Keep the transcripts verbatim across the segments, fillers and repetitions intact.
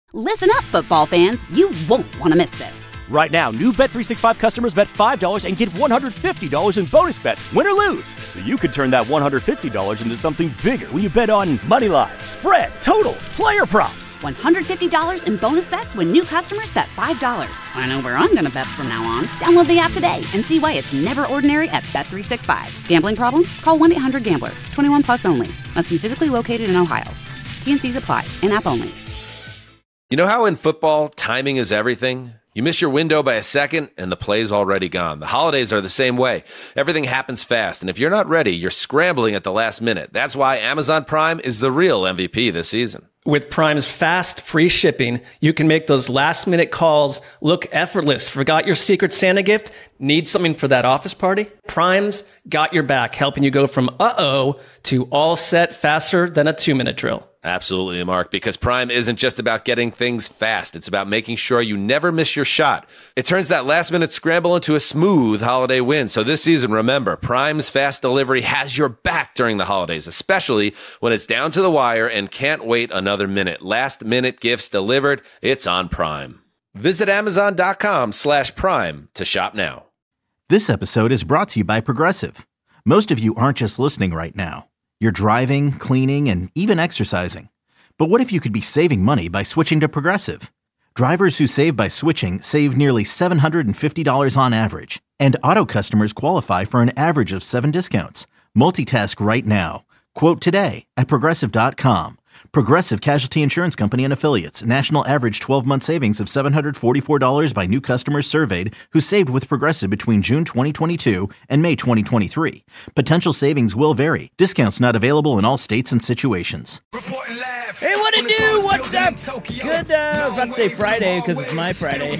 Listen up, football fans. You won't want to miss this. Right now, new Bet three sixty-five customers bet five dollars and get one hundred fifty dollars in bonus bets, win or lose. So you could turn that one hundred fifty dollars into something bigger when you bet on money line, spread, totals, player props. one hundred fifty dollars in bonus bets when new customers bet five dollars. I know where I'm going to bet from now on. Download the app today and see why it's never ordinary at Bet three sixty-five. Gambling problem? Call one eight hundred gambler. twenty-one plus only. Must be physically located in Ohio. T N Cs apply. In-app only. You know how in football, timing is everything? You miss your window by a second, and the play's already gone. The holidays are the same way. Everything happens fast, and if you're not ready, you're scrambling at the last minute. That's why Amazon Prime is the real M V P this season. With Prime's fast, free shipping, you can make those last-minute calls look effortless. Forgot your Secret Santa gift? Need something for that office party? Prime's got your back, helping you go from uh-oh to all set faster than a two-minute drill. Absolutely, Mark, because Prime isn't just about getting things fast. It's about making sure you never miss your shot. It turns that last-minute scramble into a smooth holiday win. So this season, remember, Prime's fast delivery has your back during the holidays, especially when it's down to the wire and can't wait another minute. Last-minute gifts delivered, it's on Prime. Visit Amazon.com slash Prime to shop now. This episode is brought to you by Progressive. Most of you aren't just listening right now. You're driving, cleaning, and even exercising. But what if you could be saving money by switching to Progressive? Drivers who save by switching save nearly seven hundred fifty dollars on average. And auto customers qualify for an average of seven discounts. Multitask right now. Quote today at Progressive dot com. Progressive Casualty Insurance Company and Affiliates. National average twelve-month savings of seven hundred forty-four dollars by new customers surveyed who saved with Progressive between June twenty twenty-two and May twenty twenty-three. Potential savings will vary. Discounts not available in all states and situations. Hey, what it do? What's up? Good, uh, I was about to say Friday because it's my Friday.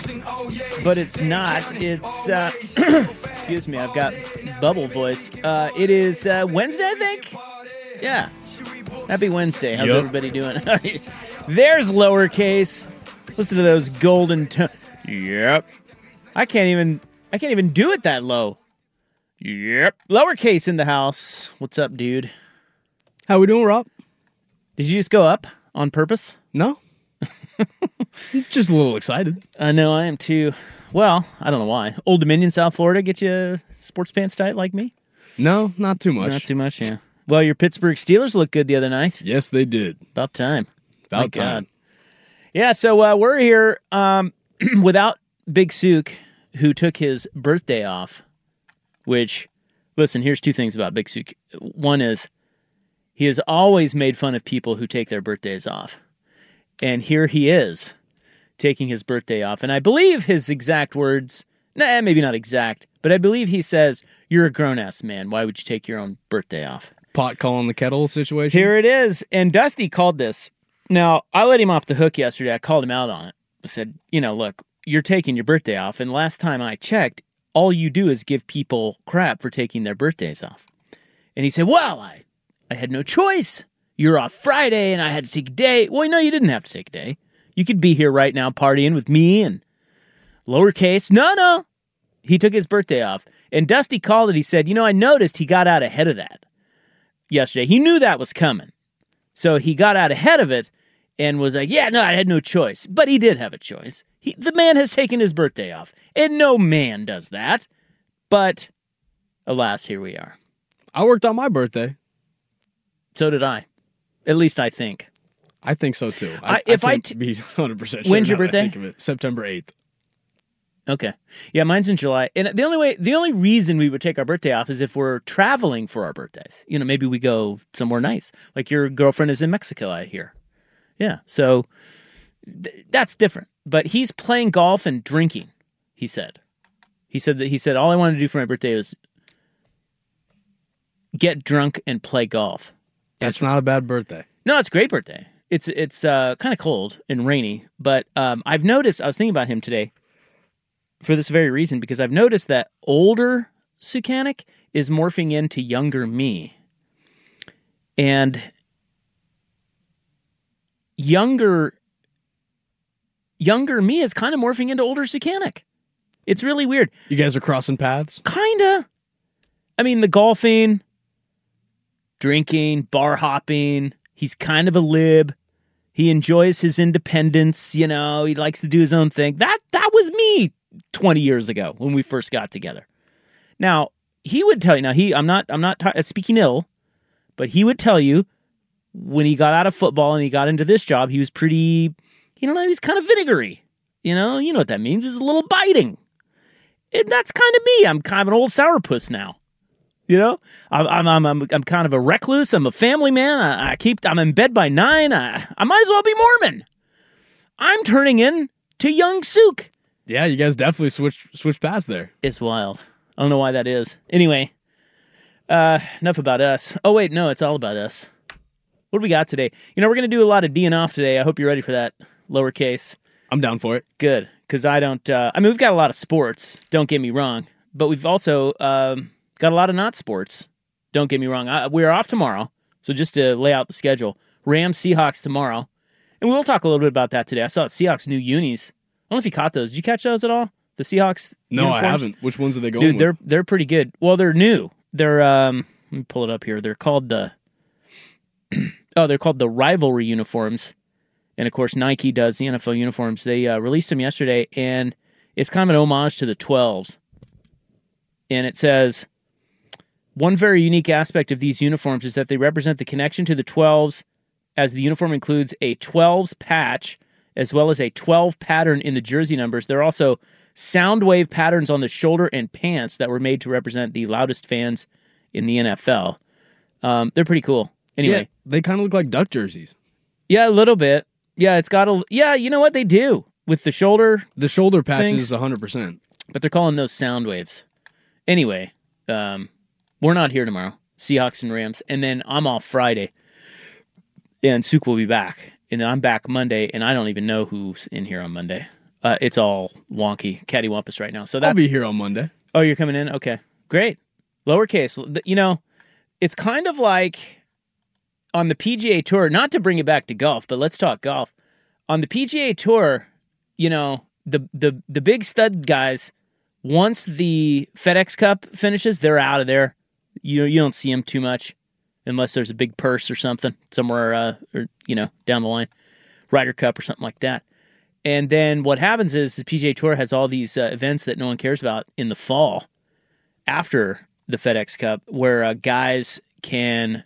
But it's not. It's, uh, excuse me, I've got bubble voice. Uh, it is uh, Wednesday, I think? Yeah. Happy Wednesday. How's yep. everybody doing? There's lowercase. Listen to those golden tones. Yep. I can't even I can't even do it that low. Yep. Lowercase in the house. What's up, dude? How we doing, Rob? Did you just go up on purpose? No. Just a little excited. I know, I am too. Well, I don't know why. Old Dominion, South Florida, get you sports pants tight like me? No, not too much. Not too much, yeah. Well, your Pittsburgh Steelers looked good the other night. Yes, they did. About time. About My time. God. Yeah, so uh, we're here um, without Big Sook, who took his birthday off, which, listen, here's two things about Big Sook. One is he has always made fun of people who take their birthdays off. And here he is taking his birthday off. And I believe his exact words, nah, maybe not exact, but I believe he says, you're a grown-ass man. Why would you take your own birthday off? Pot calling the kettle situation? Here it is. And Dusty called this. Now, I let him off the hook yesterday. I called him out on it. I said, you know, look, you're taking your birthday off. And last time I checked, all you do is give people crap for taking their birthdays off. And he said, well, I, I had no choice. You're off Friday and I had to take a day. Well, no, you didn't have to take a day. You could be here right now partying with me and lowercase. No, no. He took his birthday off. And Dusty called it. He said, you know, I noticed he got out ahead of that yesterday. He knew that was coming. So he got out ahead of it and was like, yeah, no, I had no choice. But he did have a choice. He, the man has taken his birthday off. And no man does that. But alas, here we are. I worked on my birthday. So did I. At least I think. I think so too. I, I, if I I can't t- be one hundred percent sure. When's your now that I birthday? think of it. September eighth. Okay. Yeah, mine's in July. And the only way, the only reason we would take our birthday off is if we're traveling for our birthdays. You know, maybe we go somewhere nice. Like your girlfriend is in Mexico, I hear. Yeah. So th- that's different. But he's playing golf and drinking, he said. He said that he said all I wanted to do for my birthday was get drunk and play golf. That's not a bad birthday. No, it's a great birthday. It's it's uh, kind of cold and rainy, but um, I've noticed, I was thinking about him today for this very reason, because I've noticed that older Sukanik is morphing into younger me. And younger younger me is kind of morphing into older Sukanik. It's really weird. You guys are crossing paths? Kinda. I mean, the golfing, drinking, bar hopping. He's kind of a lib. He enjoys his independence. You know, he likes to do his own thing. That that was me twenty years ago when we first got together. Now, he would tell you, now he, I'm not, I'm not t- speaking ill, but he would tell you when he got out of football and he got into this job, he was pretty, you know, he was kind of vinegary. You know, you know what that means. It's a little biting. And that's kind of me. I'm kind of an old sourpuss now. You know, I'm I'm I'm I'm, I'm kind of a recluse. I'm a family man. I, I keep. I'm in bed by nine. I I might as well be Mormon. I'm turning in to young Sook. Yeah, you guys definitely switched switched past there. It's wild. I don't know why that is. Anyway, uh, enough about us. Oh wait, no, it's all about us. What do we got today? You know, we're gonna do a lot of D and off today. I hope you're ready for that. Lowercase. I'm down for it. Good, because I don't. Uh, I mean, we've got a lot of sports. Don't get me wrong, but we've also. Um, Got a lot of not sports. Don't get me wrong. I, we're off tomorrow. So just to lay out the schedule, Rams, Seahawks tomorrow. And we'll talk a little bit about that today. I saw Seahawks new unis. I don't know if you caught those. Did you catch those at all? The Seahawks No, uniforms? I haven't. Which ones are they going Dude, with? they're they're pretty good. Well, they're new. They're um let me pull it up here. They're called the Oh, they're called the rivalry uniforms. And of course, Nike does the N F L uniforms. They uh, released them yesterday, and it's kind of an homage to the twelves. And it says, one very unique aspect of these uniforms is that they represent the connection to the twelves, as the uniform includes a twelves patch as well as a twelve pattern in the jersey numbers. There are also sound wave patterns on the shoulder and pants that were made to represent the loudest fans in the N F L. Um, they're pretty cool. Anyway. Yeah, they kind of look like duck jerseys. Yeah, a little bit. Yeah, it's got a... Yeah, you know what they do with the shoulder... The shoulder patches things, is one hundred percent. But they're calling those sound waves. Anyway, um... we're not here tomorrow, Seahawks and Rams, and then I'm off Friday, and Sook will be back, and then I'm back Monday, and I don't even know who's in here on Monday. Uh, it's all wonky, cattywampus right now. So that's, I'll be here on Monday. Oh, you're coming in? Okay, great. Lowercase. You know, it's kind of like on the P G A Tour, not to bring it back to golf, but let's talk golf. On the P G A Tour, you know, the the the big stud guys, once the FedEx Cup finishes, they're out of there. You you don't see them too much unless there's a big purse or something somewhere, uh, or you know, down the line, Ryder Cup or something like that. And then what happens is the P G A Tour has all these uh, events that no one cares about in the fall after the FedEx Cup, where uh, guys can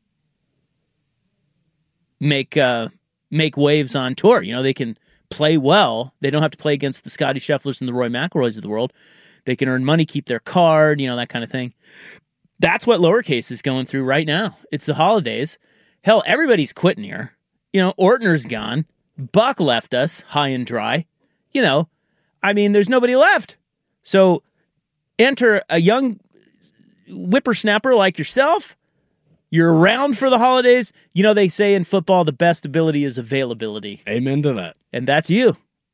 make uh, make waves on tour. You know, they can play well. They don't have to play against the Scotty Schefflers and the Roy McIlroys of the world. They can earn money, keep their card, you know, that kind of thing. That's what Lowercase is going through right now. It's the holidays. Hell, everybody's quitting here. You know, Ortner's gone. Buck left us high and dry. You know, I mean, there's nobody left. So enter a young whippersnapper like yourself. You're around for the holidays. You know, they say in football, the best ability is availability. Amen to that. And that's you.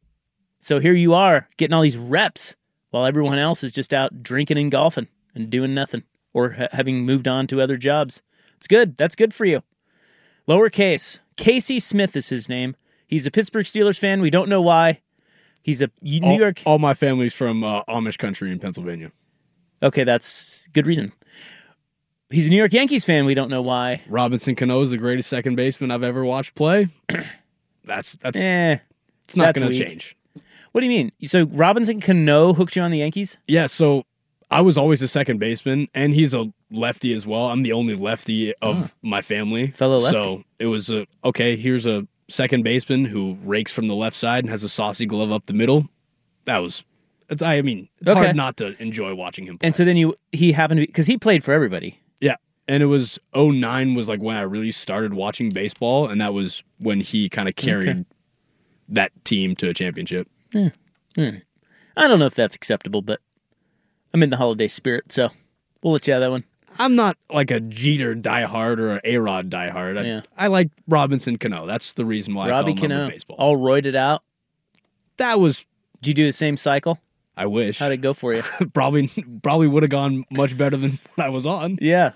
So here you are getting all these reps while everyone else is just out drinking and golfing and doing nothing or ha- having moved on to other jobs. It's good. That's good for you. Lowercase. Casey Smith is his name. He's a Pittsburgh Steelers fan. We don't know why. He's a New all, York... All my family's from uh, Amish country in Pennsylvania. Okay, that's good reason. He's a New York Yankees fan. We don't know why. Robinson Cano is the greatest second baseman I've ever watched play. that's that's eh, it's not that's going to weak. change. What do you mean? So Robinson Cano hooked you on the Yankees? Yeah, so I was always a second baseman, and he's a lefty as well. I'm the only lefty of oh. my family. Fellow lefty. So it was, a, okay, here's a second baseman who rakes from the left side and has a saucy glove up the middle. That was, it's, I mean, it's okay. hard not to enjoy watching him play. And so then you he happened to be, because he played for everybody. Yeah. And it was oh nine was like when I really started watching baseball, and that was when he kind of carried okay. that team to a championship. Yeah. Yeah. I don't know if that's acceptable, but I'm in the holiday spirit, so we'll let you have that one. I'm not like a Jeter diehard or an A-Rod diehard. I, yeah. I like Robinson Cano. That's the reason why Robbie I fell in love Cano, with baseball. all roided out. That was... Did you do the same cycle? I wish. How'd it go for you? probably probably would have gone much better than what I was on. Yeah.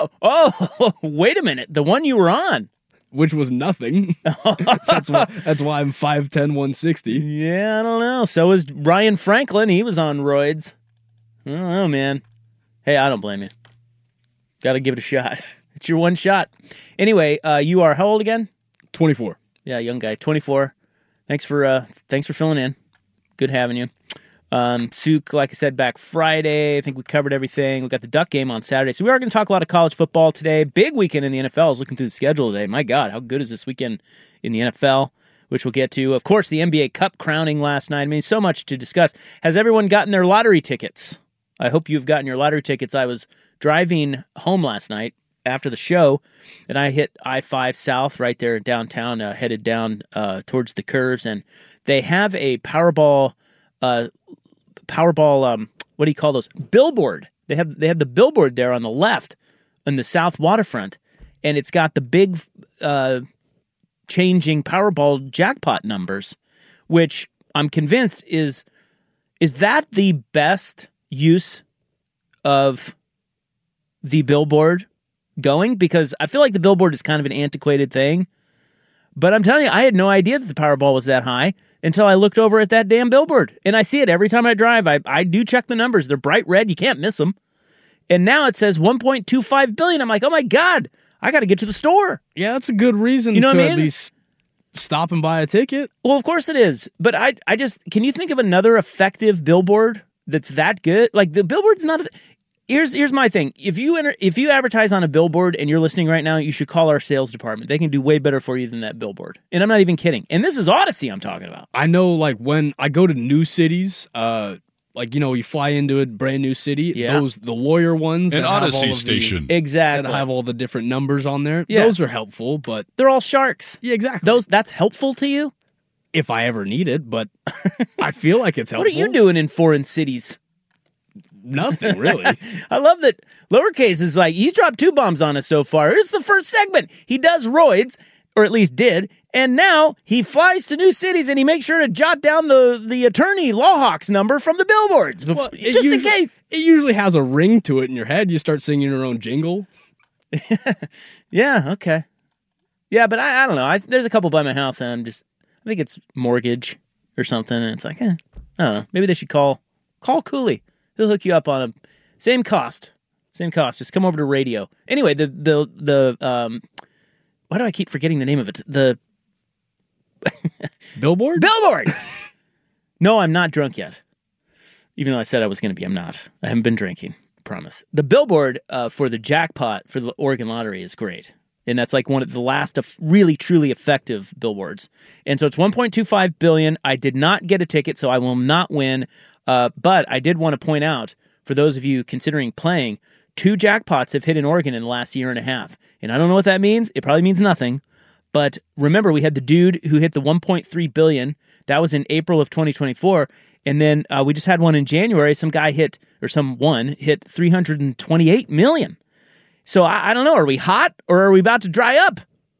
Oh, wait a minute. The one you were on. Which was nothing. that's why That's why I'm five ten, one sixty. Yeah, I don't know. So was Ryan Franklin. He was on roids. I don't know, man. Hey, I don't blame you. Got to give it a shot. It's your one shot. Anyway, uh, you are how old again? twenty-four. Yeah, young guy, twenty-four. Thanks for uh, thanks for filling in. Good having you. Um, Suk, like I said, back Friday. I think we covered everything. We got the Duck game on Saturday. So we are going to talk a lot of college football today. Big weekend in the N F L. I was looking through the schedule today. My God, how good is this weekend in the N F L, which we'll get to. Of course, the N B A Cup crowning last night. I mean, so much to discuss. Has everyone gotten their lottery tickets? I hope you've gotten your lottery tickets. I was driving home last night after the show, and I hit I five South right there downtown, uh, headed down uh, towards the curves, and they have a Powerball uh Powerball, um, what do you call those? Billboard. They have they have the billboard there on the left, on the south waterfront, and it's got the big uh, changing Powerball jackpot numbers, which I'm convinced is is that the best use of the billboard going? Because I feel like the billboard is kind of an antiquated thing, but I'm telling you, I had no idea that the Powerball was that high until I looked over at that damn billboard. And I see it every time I drive. I, I do check the numbers. They're bright red. You can't miss them. And now it says one point two five billion dollars. I'm like, oh my God, I got to get to the store. Yeah, that's a good reason you know to what I mean? At least stop and buy a ticket. Well, of course it is. But I I just, can you think of another effective billboard that's that good? Like the billboard's not, a, here's here's my thing. If you enter, if you advertise on a billboard and you're listening right now, you should call our sales department. They can do way better for you than that billboard. And I'm not even kidding. And this is Odyssey I'm talking about. I know, like, when I go to new cities, uh, like, you know, you fly into a brand new city, Yeah. those, the lawyer ones. An that have all Odyssey of station. The, Exactly. that have all the different numbers on there. Yeah. Those are helpful, but They're all sharks. yeah, exactly. Those That's helpful to you? if I ever need it, but I feel like it's helpful. What are you doing in foreign cities? Nothing, really. I love that Lowercase is like, he's dropped two bombs on us so far. It's the first segment. He does roids, or at least did, and now he flies to new cities and he makes sure to jot down the, the attorney Lawhawks number from the billboards, bef- Well, it just in usually- case. It usually has a ring to it in your head. You start singing your own jingle. Yeah, okay. Yeah, but I, I don't know. I, there's a couple by my house, and I'm just, I think it's mortgage or something, and it's like, eh, I don't know. Maybe they should call, call Cooley. He'll hook you up on a same cost, same cost. Just come over to radio. Anyway, the the the um, why do I keep forgetting the name of it? The Billboard? billboard. No, I'm not drunk yet. Even though I said I was going to be, I'm not. I haven't been drinking. I promise. The billboard uh, for the jackpot for the Oregon Lottery is great. And that's like one of the last of really, truly effective billboards. And so it's one point two five billion dollars. I did not get a ticket, so I will not win. Uh, but I did want to point out, for those of you considering playing, two jackpots have hit in Oregon in the last year and a half. And I don't know what that means. It probably means nothing. But remember, we had the dude who hit the one point three billion dollars. That was in April of twenty twenty-four. And then uh, we just had one in January. Some guy hit, or some one, hit three hundred twenty-eight million dollars. So I, I don't know. Are we hot or are we about to dry up?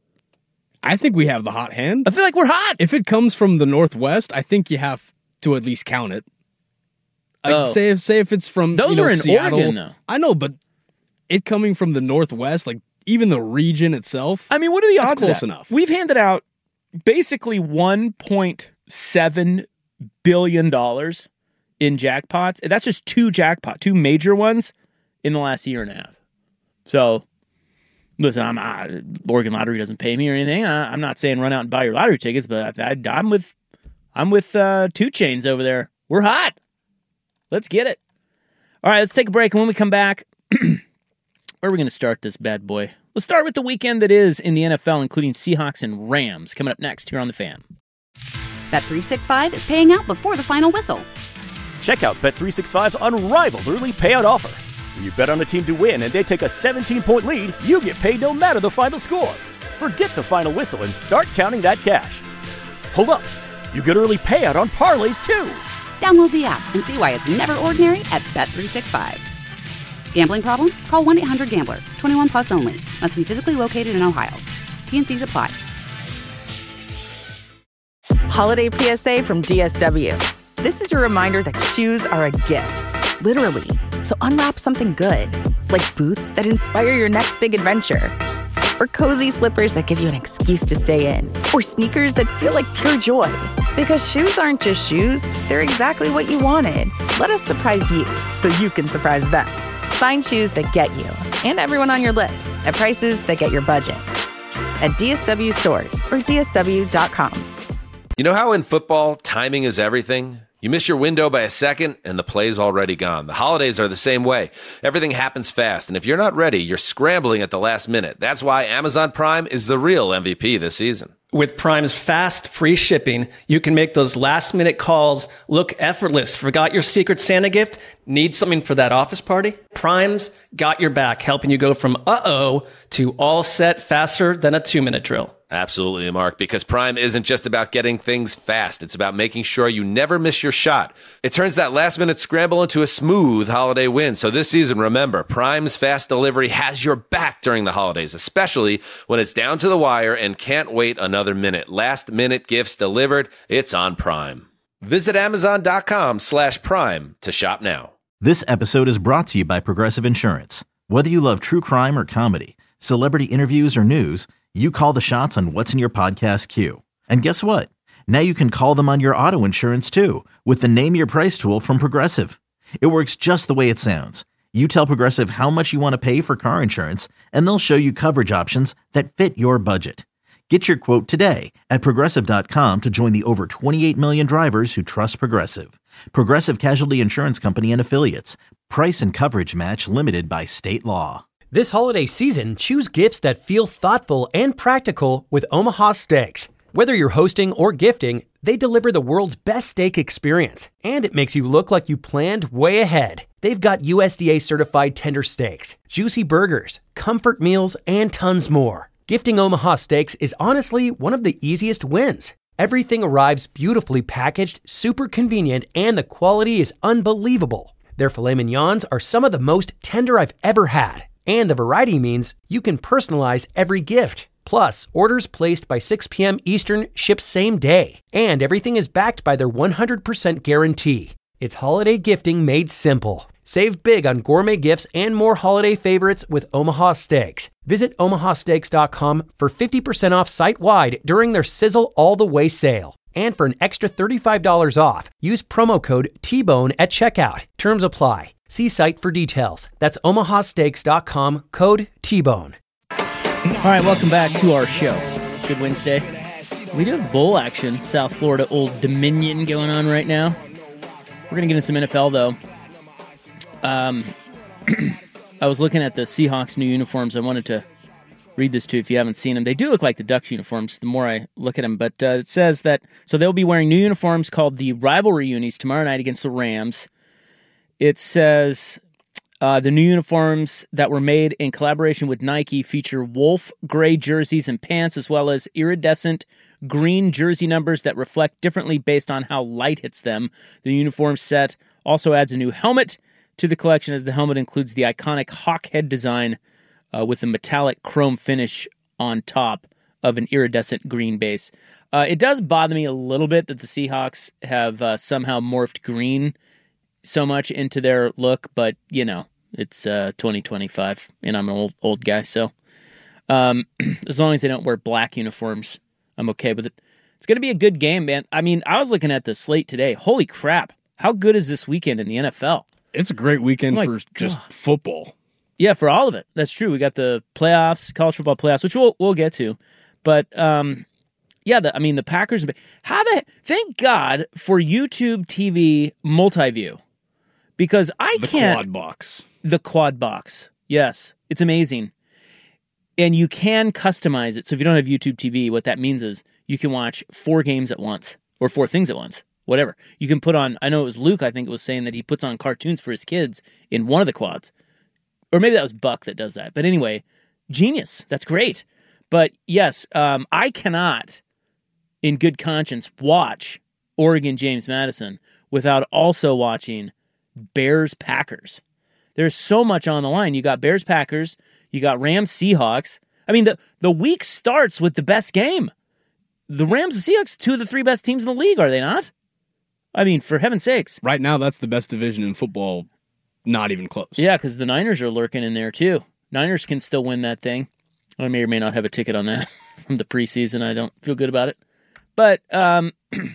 I think we have the hot hand. I feel like we're hot. If it comes from the Northwest, I think you have to at least count it. Like, Oh. say, if, say if it's from Those you know, are in Seattle, Oregon, though. I know, but it coming from the Northwest, like even the region itself. I mean, what are the That's odds of close that? enough. We've handed out basically one point seven billion dollars in jackpots. That's just two jackpot, two major ones in the last year and a half. So, listen, I'm uh, Oregon Lottery doesn't pay me or anything. I, I'm not saying run out and buy your lottery tickets, but I, I, I'm with I'm with uh, Two Chains over there. We're hot. Let's get it. All right, let's take a break, and when we come back, where are we going to start this bad boy? Let's start with the weekend that is in the N F L, including Seahawks and Rams, coming up next here on The Fan. Bet three sixty-five is paying out before the final whistle. Check out Bet three sixty-five's unrivaled early payout offer. When you bet on a team to win and they take a seventeen-point lead, you get paid no matter the final score. Forget the final whistle and start counting that cash. Hold up. You get early payout on parlays, too. Download the app and see why it's never ordinary at Bet three sixty-five. Gambling problem? Call one eight hundred gambler. twenty-one plus only. Must be physically located in Ohio. T N Cs apply. Holiday P S A from D S W. This is your reminder that shoes are a gift, literally. So unwrap something good, like boots that inspire your next big adventure, or cozy slippers that give you an excuse to stay in, or sneakers that feel like pure joy. Because shoes aren't just shoes, they're exactly what you wanted. Let us surprise you so you can surprise them. Find shoes that get you and everyone on your list at prices that get your budget. at D S W stores or D S W dot com. You know how in football, timing is everything? You miss your window by a second, and the play's already gone. The holidays are the same way. Everything happens fast, and if you're not ready, you're scrambling at the last minute. That's why Amazon Prime is the real M V P this season. With Prime's fast, free shipping, you can make those last-minute calls look effortless. Forgot your Secret Santa gift? Need something for that office party? Prime's got your back, helping you go from uh-oh to all set faster than a two-minute drill. Absolutely, Mark, because Prime isn't just about getting things fast. It's about making sure you never miss your shot. It turns that last-minute scramble into a smooth holiday win. So this season, remember, Prime's fast delivery has your back during the holidays, especially when it's down to the wire and can't wait another minute. Last-minute gifts delivered. It's on Prime. Visit Amazon.com slash Prime to shop now. This episode is brought to you by Progressive Insurance. Whether you love true crime or comedy, celebrity interviews or news, you call the shots on what's in your podcast queue. And guess what? Now you can call them on your auto insurance too with the Name Your Price tool from Progressive. It works just the way it sounds. You tell Progressive how much you want to pay for car insurance, and they'll show you coverage options that fit your budget. Get your quote today at Progressive dot com to join the over twenty-eight million drivers who trust Progressive. Progressive Casualty Insurance Company and Affiliates. Price and coverage match limited by state law. This holiday season, choose gifts that feel thoughtful and practical with Omaha Steaks. Whether you're hosting or gifting, they deliver the world's best steak experience, and it makes you look like you planned way ahead. They've got U S D A-certified tender steaks, juicy burgers, comfort meals, and tons more. Gifting Omaha Steaks is honestly one of the easiest wins. Everything arrives beautifully packaged, super convenient, and the quality is unbelievable. Their filet mignons are some of the most tender I've ever had. And the variety means you can personalize every gift. Plus, orders placed by six p.m. Eastern ship same day. And everything is backed by their one hundred percent guarantee. It's holiday gifting made simple. Save big on gourmet gifts and more holiday favorites with Omaha Steaks. Visit Omaha Steaks dot com for fifty percent off site-wide during their Sizzle All the Way sale. And for an extra thirty-five dollars off, use promo code T-Bone at checkout. Terms apply. See site for details. That's Omaha Steaks dot com, code T-Bone. All right, welcome back to our show. Good Wednesday. We do have bowl action, South Florida Old Dominion going on right now. We're going to get into some N F L, though. Um, I was looking at the Seahawks' new uniforms. I wanted to read this to you if you haven't seen them. They do look like the Ducks uniforms the more I look at them, but uh, it says that, so they'll be wearing new uniforms called the Rivalry Unis tomorrow night against the Rams. It says uh, the new uniforms that were made in collaboration with Nike feature wolf gray jerseys and pants, as well as iridescent green jersey numbers that reflect differently based on how light hits them. The uniform set also adds a new helmet to the collection, as the helmet includes the iconic hawk head design uh, with a metallic chrome finish on top of an iridescent green base. Uh, it does bother me a little bit that the Seahawks have uh, somehow morphed green so much into their look, but, you know, it's uh, twenty twenty-five, and I'm an old old guy, so um, as long as they don't wear black uniforms, I'm okay with it. It's going to be a good game, man. I mean, I was looking at the slate today. Holy crap. How good is this weekend in the N F L? It's a great weekend Oh for God. just football. Yeah, for all of it. That's true. We got the playoffs, college football playoffs, which we'll we'll get to. But um, yeah, the, I mean the Packers. How the thank God for YouTube T V multi-view, because I The can't. quad box. The quad box. Yes, it's amazing, and you can customize it. So if you don't have YouTube T V, what that means is you can watch four games at once or four things at once. Whatever. You can put on, I know it was Luke, I think it was saying that he puts on cartoons for his kids in one of the quads. Or maybe that was Buck that does that. But anyway, genius. That's great. But yes, um, I cannot, in good conscience, watch Oregon James Madison without also watching Bears Packers. There's so much on the line. You got Bears Packers, you got Rams Seahawks. I mean, the, the week starts with the best game. The Rams and Seahawks, two of the three best teams in the league, are they not? I mean, for heaven's sakes. Right now, that's the best division in football. Not even close. Yeah, because the Niners are lurking in there, too. Niners can still win that thing. I may or may not have a ticket on that from the preseason. I don't feel good about it. But, um,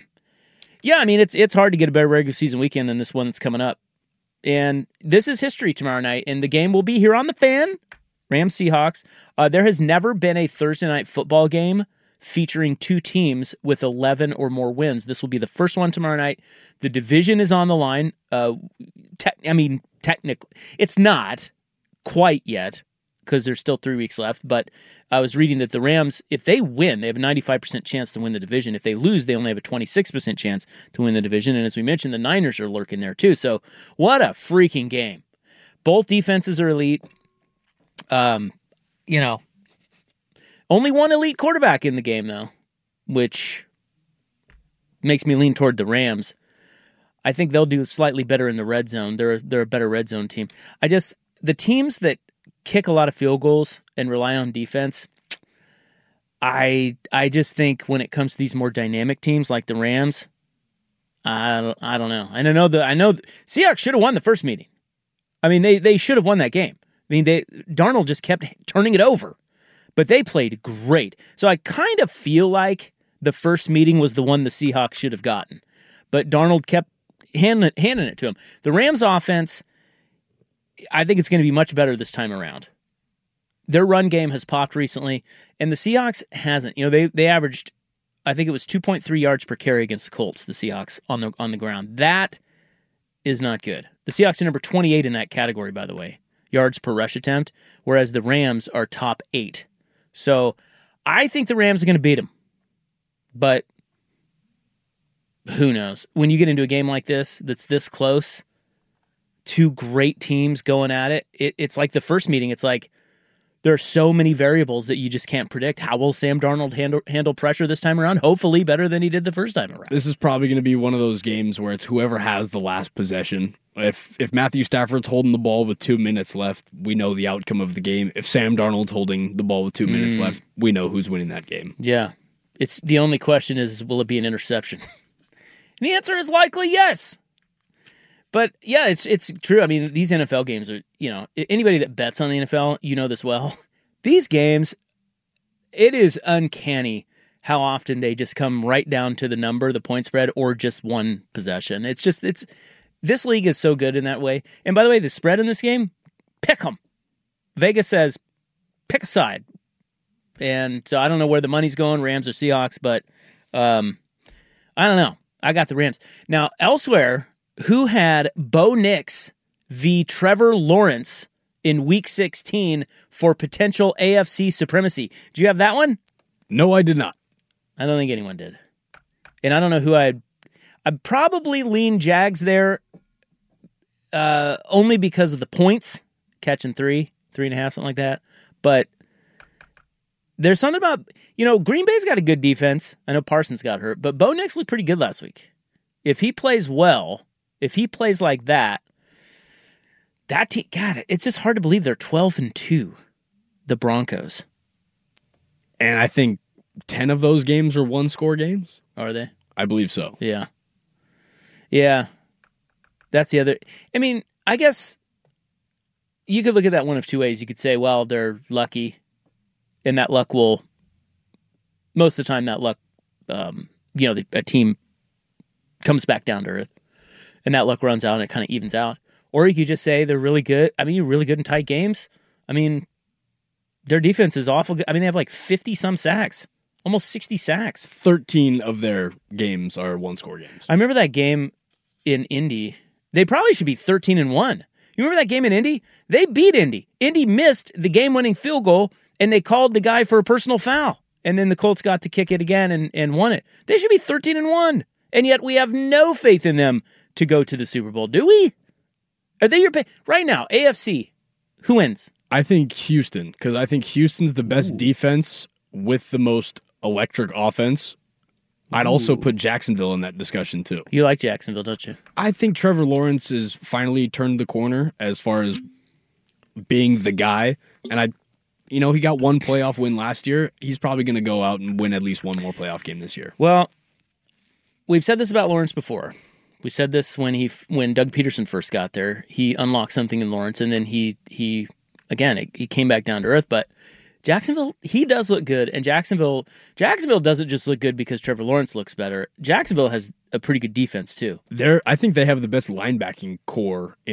yeah, I mean, it's it's hard to get a better regular season weekend than this one that's coming up. And this is history tomorrow night, and the game will be here on the Fan. Rams Seahawks. Uh, there has never been a Thursday night football game featuring two teams with eleven or more wins. This will be the first one tomorrow night. The division is on the line. Uh, te- I mean, technically, it's not quite yet because there's still three weeks left. But I was reading that the Rams, if they win, they have a ninety-five percent chance to win the division. If they lose, they only have a twenty-six percent chance to win the division. And as we mentioned, the Niners are lurking there too. So what a freaking game. Both defenses are elite. Um, you know, only one elite quarterback in the game, though, which makes me lean toward the Rams. I think they'll do slightly better in the red zone. They're they're a better red zone team. I just the teams that kick a lot of field goals and rely on defense, I I just think when it comes to these more dynamic teams like the Rams, I I don't know. And I know the I know the Seahawks should have won the first meeting. I mean they they should have won that game. I mean they Darnold just kept turning it over. But they played great. So I kind of feel like the first meeting was the one the Seahawks should have gotten. But Darnold kept handing, handing it to him. The Rams offense, I think it's going to be much better this time around. Their run game has popped recently, and the Seahawks hasn't. You know, they they averaged, I think it was two point three yards per carry against the Colts, the Seahawks, on the on the ground. That is not good. The Seahawks are number twenty-eight in that category, by the way, yards per rush attempt, whereas the Rams are top eight. So I think the Rams are going to beat them. But who knows? When you get into a game like this that's this close, two great teams going at it, it it's like the first meeting. It's like there are so many variables that you just can't predict. How will Sam Darnold handle, handle pressure this time around? Hopefully better than he did the first time around. This is probably going to be one of those games where it's whoever has the last possession. If if Matthew Stafford's holding the ball with two minutes left, we know the outcome of the game. If Sam Darnold's holding the ball with two minutes Mm. left, we know who's winning that game. Yeah. It's the only question is, will it be an interception? And the answer is likely yes. But yeah, it's it's true. I mean, these N F L games are, you know, anybody that bets on the N F L, you know this well. These games, it is uncanny how often they just come right down to the number, the point spread, or just one possession. It's just, it's, this league is so good in that way. And by the way, the spread in this game, pick 'em. Vegas says, pick a side. And so I don't know where the money's going, Rams or Seahawks, but um, I don't know. I got the Rams. Now, elsewhere, who had Bo Nix v. Trevor Lawrence in Week sixteen for potential A F C supremacy? Do you have that one? No, I did not. I don't think anyone did. And I don't know who I'd... I'd probably lean Jags there uh, only because of the points. Catching three, three and a half, something like that. But there's something about... You know, Green Bay's got a good defense. I know Parsons got hurt, but Bo Nix looked pretty good last week. If he plays well... If he plays like that, that team, God, it's just hard to believe they're twelve and two, the Broncos. And I think ten of those games are one-score games. Are they? I believe so. Yeah. Yeah. That's the other. I mean, I guess you could look at that one of two ways. You could say, well, they're lucky, and that luck will, most of the time, that luck, um, you know, the, a team comes back down to earth. And that luck runs out and it kind of evens out. Or you could just say they're really good. I mean, you're really good in tight games. I mean, their defense is awful good. I mean, they have like fifty-some sacks. Almost sixty sacks. thirteen of their games are one-score games. I remember that game in Indy. They probably should be thirteen and one. You remember that game in Indy? They beat Indy. Indy missed the game-winning field goal, and they called the guy for a personal foul. And then the Colts got to kick it again and, and won it. They should be thirteen and one. And yet we have no faith in them to go to the Super Bowl, do we? Are they your pick? Right now, A F C, who wins? I think Houston, because I think Houston's the best Ooh. defense with the most electric offense. I'd Ooh. also put Jacksonville in that discussion, too. You like Jacksonville, don't you? I think Trevor Lawrence has finally turned the corner as far as being the guy. And I, you know, he got one playoff win last year. He's probably going to go out and win at least one more playoff game this year. Well, we've said this about Lawrence before. We said this when he when Doug Peterson first got there. He unlocked something in Lawrence, and then he he again it, he came back down to earth. But Jacksonville, he does look good, and Jacksonville Jacksonville doesn't just look good because Trevor Lawrence looks better. Jacksonville has a pretty good defense too. They're, I think they have the best linebacking core in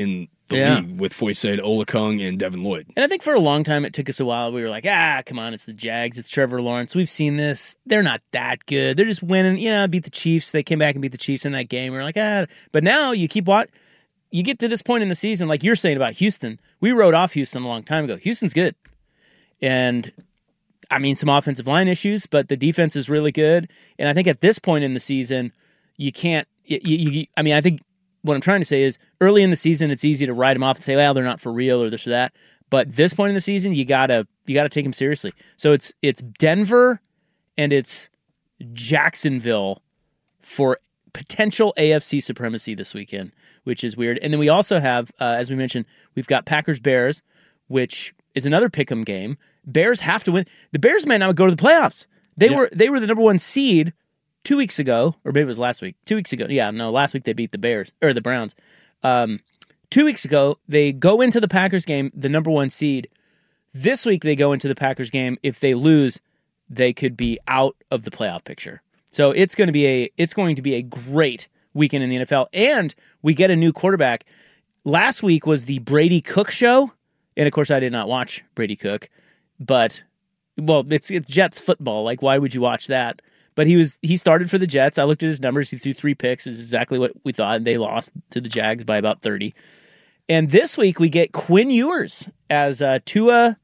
the Yeah. league with Foyset, Olakung, and Devin Lloyd. And I think for a long time it took us a while. We were like, ah, come on, it's the Jags, it's Trevor Lawrence. We've seen this. They're not that good. They're just winning. You know, beat the Chiefs. They came back and beat the Chiefs in that game. We were like, ah. But now you keep watching. You get to this point in the season, like you're saying about Houston. We wrote off Houston a long time ago. Houston's good. And, I mean, some offensive line issues, but the defense is really good. And I think at this point in the season, you can't you, you, I mean, I think what I'm trying to say is early in the season, it's easy to write them off and say, well, they're not for real or this or that. But this point in the season, you gotta you gotta take them seriously. So it's it's Denver and it's Jacksonville for potential A F C supremacy this weekend, which is weird. And then we also have, uh, as we mentioned, we've got Packers-Bears, which is another pick'em game. Bears have to win. The Bears might not go to the playoffs. They Yeah. were they were the number one seed two weeks ago, or maybe it was last week. Two weeks ago. Yeah, no, last week they beat the Bears, or the Browns. Um, two weeks ago, they go into the Packers game, the number one seed. This week they go into the Packers game. If they lose, they could be out of the playoff picture. So it's going to be a it's going to be a great weekend in the N F L. And we get a new quarterback. Last week was the Brady Cook show. And of course, I did not watch Brady Cook. But, well, it's, it's Jets football. Like, why would you watch that? But he was he started for the Jets. I looked at his numbers. He threw three picks. Is exactly what we thought. They lost to the Jags by about thirty. And this week we get Quinn Ewers as uh, Tua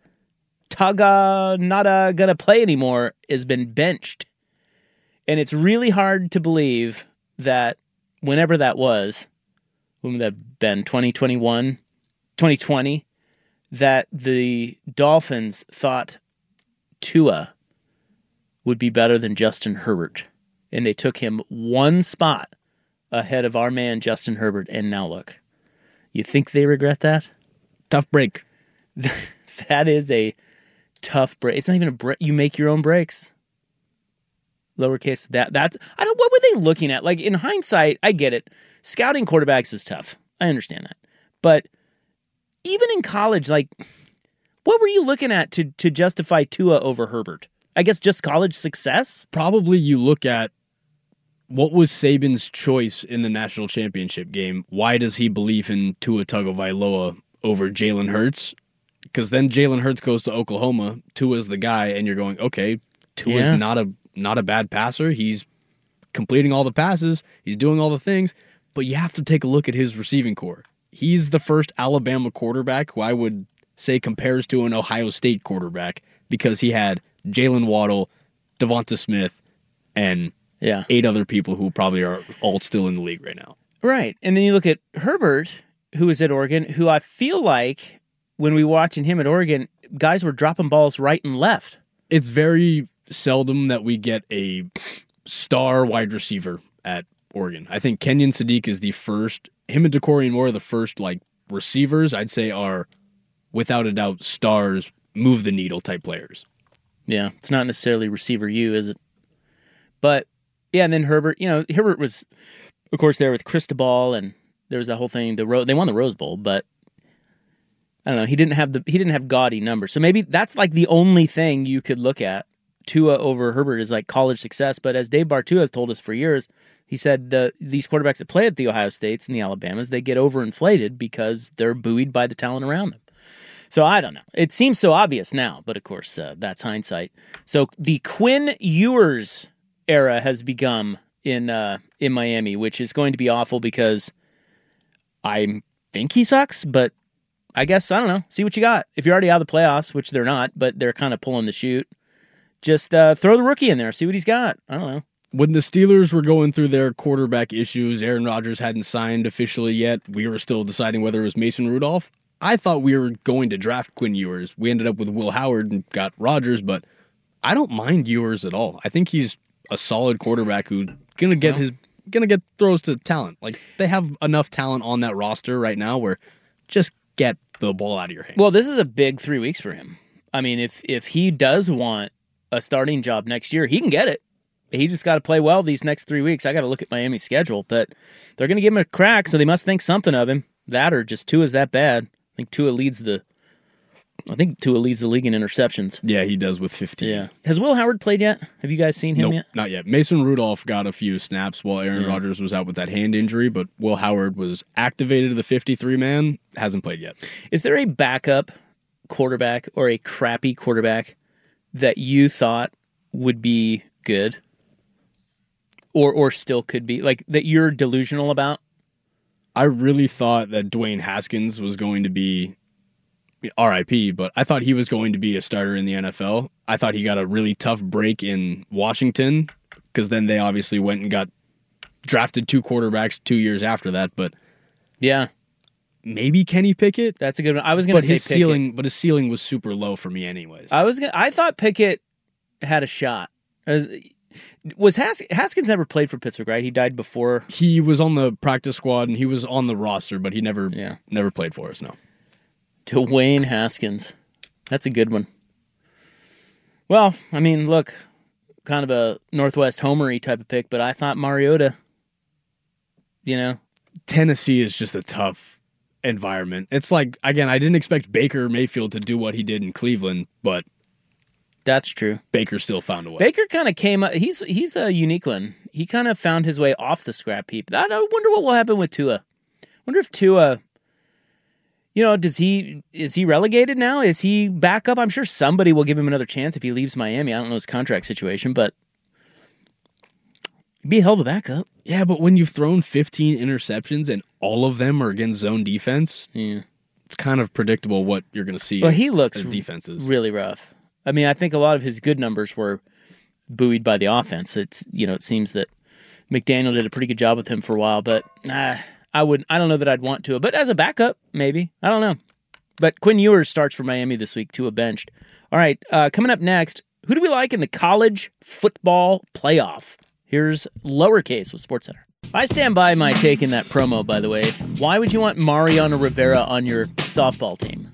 Taga not uh, gonna play anymore has been benched. And it's really hard to believe that whenever that was, when would that have been, twenty twenty-one, twenty twenty, that the Dolphins thought Tua would be better than Justin Herbert. And they took him one spot ahead of our man Justin Herbert. And now look, you think they regret that? Tough break. That is a tough break. It's not even a break. You make your own breaks. Lowercase that. That's I don't. What were they looking at? Like in hindsight, I get it. Scouting quarterbacks is tough. I understand that. But even in college, like, what were you looking at to to justify Tua over Herbert? I guess just college success? Probably you look at what was Saban's choice in the national championship game. Why does he believe in Tua Tagovailoa over Jalen Hurts? Because then Jalen Hurts goes to Oklahoma, Tua's the guy, and you're going, okay, Tua's Yeah. not a not a bad passer. He's completing all the passes. He's doing all the things. But you have to take a look at his receiving core. He's the first Alabama quarterback who I would say compares to an Ohio State quarterback because he had Jalen Waddle, Devonta Smith, and Yeah. eight other people who probably are all still in the league right now. Right. And then you look at Herbert, who is at Oregon, who I feel like when we were watching him at Oregon, guys were dropping balls right and left. It's very seldom that we get a star wide receiver at Oregon. I think Kenyon Sadiq is the first, him and Decorian Moore are the first like receivers I'd say are without a doubt stars, move the needle type players. Yeah. It's not necessarily receiver U, is it? But, yeah, and then Herbert, you know, Herbert was, of course, there with Cristobal, and there was that whole thing. The Ro- They won the Rose Bowl, but I don't know. He didn't have the he didn't have gaudy numbers. So maybe that's like the only thing you could look at. Tua over Herbert is like college success. But as Dave Bartua has told us for years, he said the these quarterbacks that play at the Ohio States and the Alabamas, they get overinflated because they're buoyed by the talent around them. So I don't know. It seems so obvious now, but of course, uh, that's hindsight. So the Quinn Ewers era has begun in uh, in Miami, which is going to be awful because I think he sucks, but I guess, I don't know. See what you got. If you're already out of the playoffs, which they're not, but they're kind of pulling the chute, just uh, throw the rookie in there. See what he's got. I don't know. When the Steelers were going through their quarterback issues, Aaron Rodgers hadn't signed officially yet. We were still deciding whether it was Mason Rudolph. I thought we were going to draft Quinn Ewers. We ended up with Will Howard and got Rodgers, but I don't mind Ewers at all. I think he's a solid quarterback who's gonna get his gonna get throws to talent. Like they have enough talent on that roster right now where just get the ball out of your hand. Well, this is a big three weeks for him. I mean, if if he does want a starting job next year, he can get it. He just got to play well these next three weeks. I got to look at Miami's schedule, but they're going to give him a crack, so they must think something of him. That or just Tua's that bad. I think Tua leads the I think Tua leads the league in interceptions. Yeah, he does with fifteen. Yeah. Has Will Howard played yet? Have you guys seen him Nope, yet? not yet. Mason Rudolph got a few snaps while Aaron Yeah. Rodgers was out with that hand injury, but Will Howard was activated to the fifty-three man, hasn't played yet. Is there a backup quarterback or a crappy quarterback that you thought would be good? Or or still could be? Like, that you're delusional about? I really thought that Dwayne Haskins was going to be R I P, but I thought he was going to be a starter in the N F L. I thought he got a really tough break in Washington because then they obviously went and got drafted two quarterbacks two years after that. But yeah, maybe Kenny Pickett. That's a good one. I was going to say his Pickett. ceiling, but his ceiling was super low for me, anyways. I was gonna, I thought Pickett had a shot. Uh, was Has- Haskins never played for Pittsburgh, right? He died before. He was on the practice squad and he was on the roster, but he never, Yeah. never played for us. No. Dwayne Haskins. That's a good one. Well, I mean, look, kind of a Northwest Homery type of pick, but I thought Mariota, you know. Tennessee is just a tough environment. It's like, again, I didn't expect Baker Mayfield to do what he did in Cleveland, but that's true. Baker still found a way. Baker kind of came up. He's he's a unique one. He kind of found his way off the scrap heap. I wonder what will happen with Tua. Wonder if Tua, you know, does he is he relegated now? Is he back up? I'm sure somebody will give him another chance if he leaves Miami. I don't know his contract situation, but be a hell of a backup. Yeah, but when you've thrown fifteen interceptions and all of them are against zone defense, yeah, it's kind of predictable what you're going to see. Well, he looks as defenses. really rough. I mean, I think a lot of his good numbers were buoyed by the offense. It's, you know, it seems that McDaniel did a pretty good job with him for a while, but uh, I wouldn't. I don't know that I'd want to. But as a backup, maybe. I don't know. But Quinn Ewers starts for Miami this week, Tua benched. All right, uh, coming up next, who do we like in the college football playoff? Here's Lowercase with SportsCenter. I stand by my take in that promo, by the way. Why would you want Mariano Rivera on your softball team?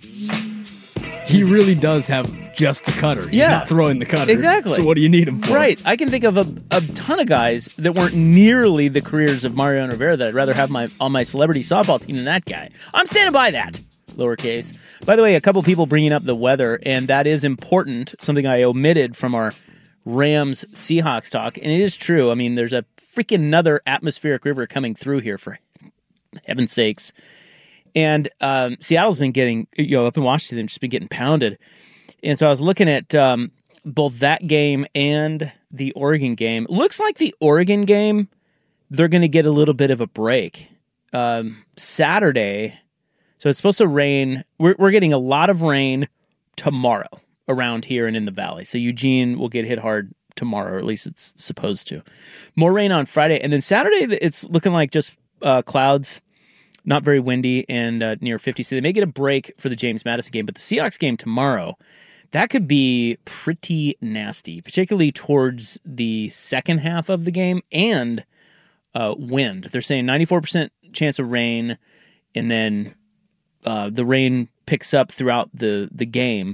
He really does have just the cutter. He's Yeah. not throwing the cutter. Exactly. So what do you need him for? Right. I can think of a, a ton of guys that weren't nearly the careers of Mariano Rivera that I'd rather have my on my celebrity softball team than that guy. I'm standing by that. Lowercase. By the way, a couple people bringing up the weather, and that is important, something I omitted from our Rams Seahawks talk, and it is true. I mean, there's a freaking another atmospheric river coming through here, for heaven's sakes. And um, Seattle's been getting, you know, up in Washington, just been getting pounded. And so I was looking at um, both that game and the Oregon game. Looks like the Oregon game, they're going to get a little bit of a break. Um, Saturday, so it's supposed to rain. We're, we're getting a lot of rain tomorrow around here and in the valley. So Eugene will get hit hard tomorrow, or at least it's supposed to. More rain on Friday. And then Saturday, it's looking like just uh, clouds. Not very windy and uh, near fifty. So they may get a break for the James Madison game. But the Seahawks game tomorrow, that could be pretty nasty, particularly towards the second half of the game and uh, wind. They're saying ninety-four percent chance of rain, and then uh, the rain picks up throughout the, the game.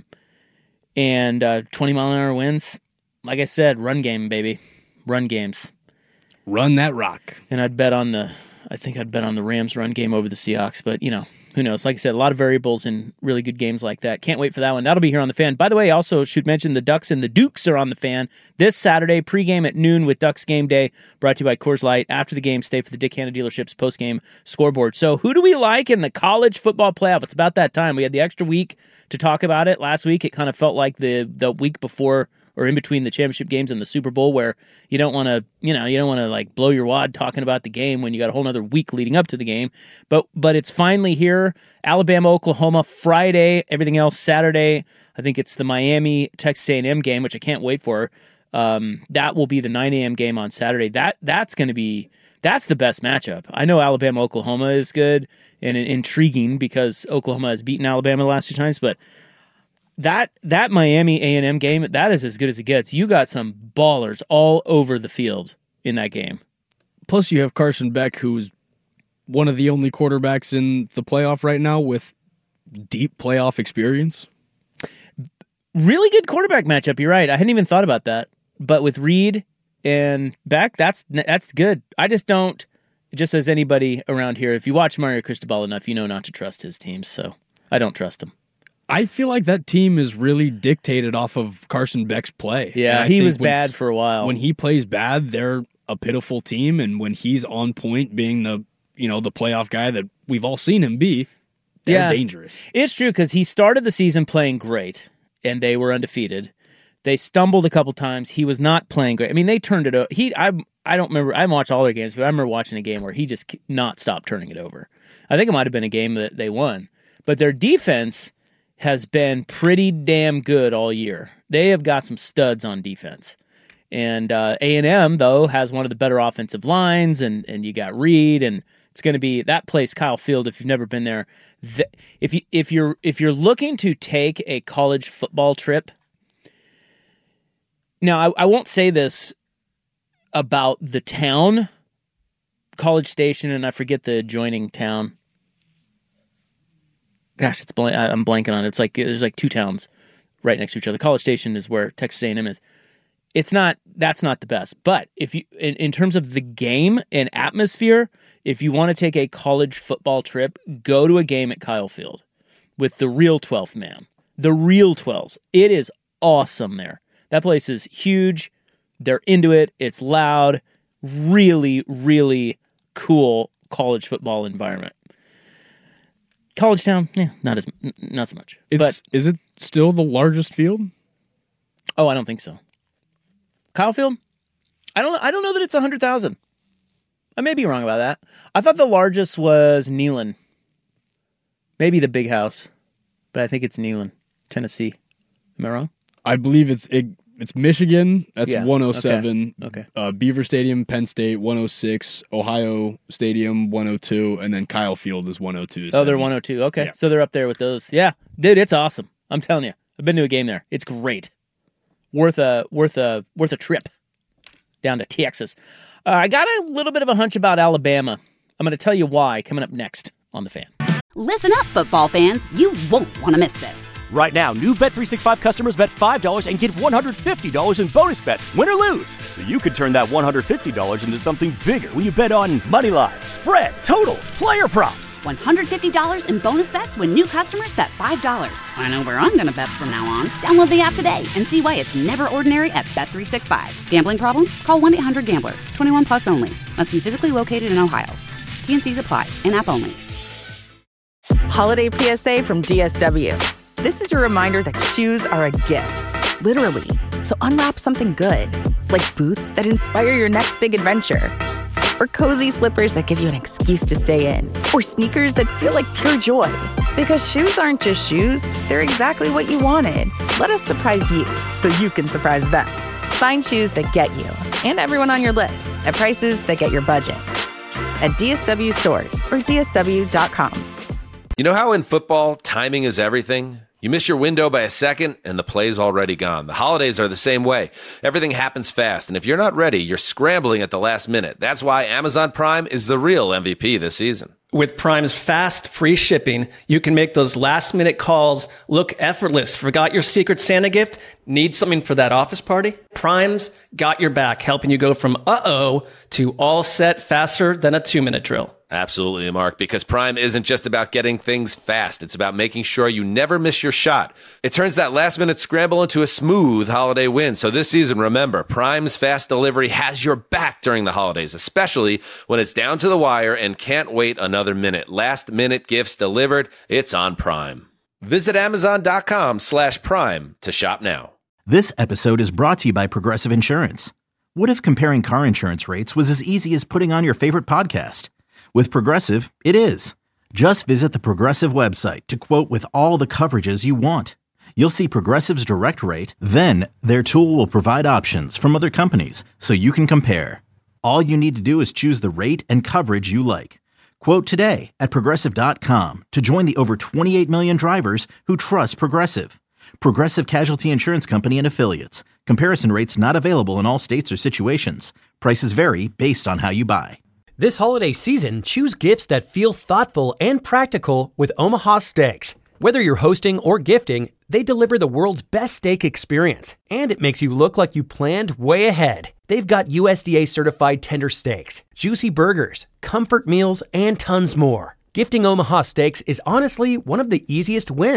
And uh, twenty mile an hour winds. Like I said, run game, baby. Run games. Run that rock. And I'd bet on the... I think I'd bet on the Rams run game over the Seahawks, but, you know, who knows? Like I said, a lot of variables in really good games like that. Can't wait for that one. That'll be here on The Fan. By the way, I also should mention the Ducks and the Dukes are on The Fan this Saturday, pregame at noon with Ducks Game Day, brought to you by Coors Light. After the game, stay for the Dick Hanna Dealerships postgame scoreboard. So who do we like in the college football playoff? It's about that time. We had the extra week to talk about it. Last week, it kind of felt like the the week before or in between the championship games and the Super Bowl, where you don't want to, you know, you don't want to like blow your wad talking about the game when you got a whole other week leading up to the game. But but it's finally here. Alabama, Oklahoma, Friday. Everything else Saturday. I think it's the Miami, Texas A and M game, which I can't wait for. Um, that will be the nine a.m. game on Saturday. That that's going to be that's the best matchup. I know Alabama, Oklahoma is good and intriguing because Oklahoma has beaten Alabama the last two times, but That that Miami A and M game, that is as good as it gets. You got some ballers all over the field in that game. Plus, you have Carson Beck, who's one of the only quarterbacks in the playoff right now with deep playoff experience. Really good quarterback matchup. You're right. I hadn't even thought about that. But with Reed and Beck, that's that's good. I just don't, just as anybody around here, if you watch Mario Cristobal enough, you know not to trust his teams. So I don't trust him. I feel like that team is really dictated off of Carson Beck's play. Yeah, he was bad for a while. When he plays bad, they're a pitiful team, and when he's on point, being the you know the playoff guy that we've all seen him be, they're yeah. dangerous. It's true because he started the season playing great, and they were undefeated. They stumbled a couple times. He was not playing great. I mean, they turned it over. He, I, I don't remember. I haven't watched all their games, but I remember watching a game where he just not stopped turning it over. I think it might have been a game that they won, but their defense has been pretty damn good all year. They have got some studs on defense. And uh, A and M, though, has one of the better offensive lines, and, and you got Reed, and it's going to be that place, Kyle Field, if you've never been there. The, if, you, if, you're, if you're looking to take a college football trip, now I, I won't say this about the town, College Station, and I forget the adjoining town. Gosh, it's blank, I'm blanking on it. It's like there's like two towns right next to each other. College Station is where Texas A and M is. It's not. That's not the best. But if you, in, in terms of the game and atmosphere, if you want to take a college football trip, go to a game at Kyle Field with the real twelfth man, the real twelves. It is awesome there. That place is huge. They're into it. It's loud. Really, really cool college football environment. College town, yeah, not as not so much. It's, but is it still the largest field? Oh, I don't think so. Kyle Field, I don't. I don't know that it's a hundred thousand. I may be wrong about that. I thought the largest was Neyland, maybe the Big House, but I think it's Neyland, Tennessee. Am I wrong? I believe it's it, it's Michigan. That's Yeah, one oh seven. okay, okay. Uh, Beaver Stadium, Penn State, one oh six. Ohio Stadium, one oh two, and then Kyle Field is one oh two. Oh, they're one oh two. Okay, Yeah. so they're up there with those. Yeah, dude, it's awesome. I'm telling you, I've been to a game there. It's great. Worth a worth a worth a trip down to Texas. Uh, I got a little bit of a hunch about Alabama. I'm going to tell you why coming up next on The Fan. Listen up, football fans. You won't want to miss this. Right now, new Bet three sixty-five customers bet five dollars and get one hundred fifty dollars in bonus bets, win or lose. So you could turn that one hundred fifty dollars into something bigger when you bet on money line, spread, totals, player props. one hundred fifty dollars in bonus bets when new customers bet five dollars. I know where I'm going to bet from now on. Download the app today and see why it's never ordinary at Bet three sixty-five. Gambling problem? Call one eight hundred gambler. twenty-one plus only. Must be physically located in Ohio. T and C's apply. In-app only. Holiday P S A from D S W. This is your reminder that shoes are a gift, literally. So unwrap something good, like boots that inspire your next big adventure, or cozy slippers that give you an excuse to stay in, or sneakers that feel like pure joy. Because shoes aren't just shoes, they're exactly what you wanted. Let us surprise you so you can surprise them. Find shoes that get you and everyone on your list at prices that get your budget at D S W stores or D S W dot com. You know how in football, timing is everything? You miss your window by a second, and the play's already gone. The holidays are the same way. Everything happens fast, and if you're not ready, you're scrambling at the last minute. That's why Amazon Prime is the real M V P this season. With Prime's fast, free shipping, you can make those last-minute calls look effortless. Forgot your Secret Santa gift? Need something for that office party? Prime's got your back, helping you go from uh-oh to all set faster than a two-minute drill. Absolutely, Mark, because Prime isn't just about getting things fast. It's about making sure you never miss your shot. It turns that last-minute scramble into a smooth holiday win. So this season, remember, Prime's fast delivery has your back during the holidays, especially when it's down to the wire and can't wait another minute. Last-minute gifts delivered, it's on Prime. Visit Amazon.com slash Prime to shop now. This episode is brought to you by Progressive Insurance. What if comparing car insurance rates was as easy as putting on your favorite podcast? With Progressive, it is. Just visit the Progressive website to quote with all the coverages you want. You'll see Progressive's direct rate, then their tool will provide options from other companies so you can compare. All you need to do is choose the rate and coverage you like. Quote today at Progressive dot com to join the over twenty-eight million drivers who trust Progressive. Progressive Casualty Insurance Company and Affiliates. Comparison rates not available in all states or situations. Prices vary based on how you buy. This holiday season, choose gifts that feel thoughtful and practical with Omaha Steaks. Whether you're hosting or gifting, they deliver the world's best steak experience, and it makes you look like you planned way ahead. They've got U S D A certified tender steaks, juicy burgers, comfort meals, and tons more. Gifting Omaha Steaks is honestly one of the easiest wins.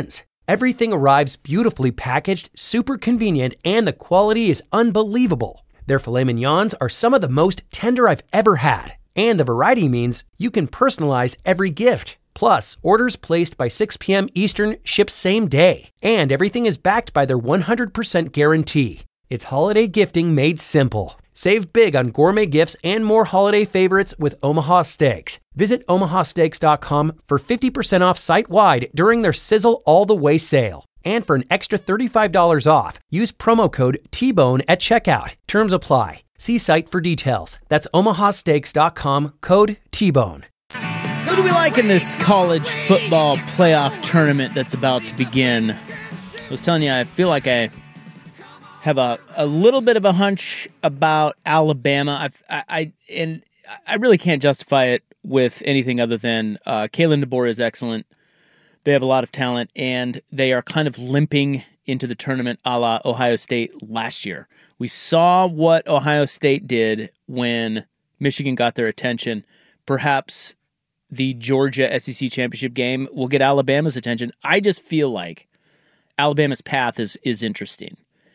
Everything arrives beautifully packaged, super convenient, and the quality is unbelievable. Their filet mignons are some of the most tender I've ever had. And the variety means you can personalize every gift. Plus, orders placed by six p.m. Eastern ship same day. And everything is backed by their one hundred percent guarantee. It's holiday gifting made simple. Save big on gourmet gifts and more holiday favorites with Omaha Steaks. Visit omaha steaks dot com for fifty percent off site-wide during their Sizzle All the Way sale. And for an extra thirty-five dollars off, use promo code T Bone at checkout. Terms apply. See site for details. That's omaha steaks dot com, code T Bone. Who do we like in this college football playoff tournament that's about to begin? I was telling you, I feel like I have a, a little bit of a hunch about Alabama. I've, I, I and I really can't justify it with anything other than uh, Kalen DeBoer is excellent. They have a lot of talent, and they are kind of limping into the tournament a la Ohio State last year. We saw what Ohio State did when Michigan got their attention. Perhaps the Georgia S E C championship game will get Alabama's attention. I just feel like Alabama's path is is interesting